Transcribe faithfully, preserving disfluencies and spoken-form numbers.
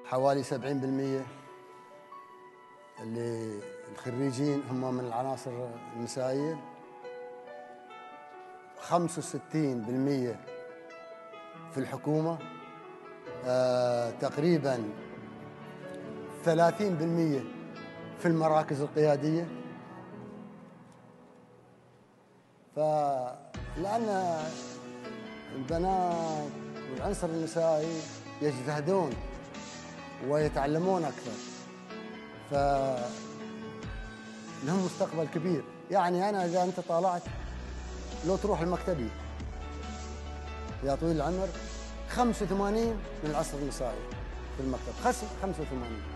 حوالي سبعين بالمئة اللي الخريجين هم من العناصر النسائية، خمسة وستين بالمئة في الحكومة، آه تقريباً ثلاثين بالمئة في المراكز القيادية. فلأن البنات والعنصر النسائي يجتهدون ويتعلمون أكثر، فلهم مستقبل كبير. يعني أنا إذا أنت طالعت لو تروح المكتبي يا طويل العمر خمسة وثمانين من العنصر النسائي في المكتب، خمسة وثمانين.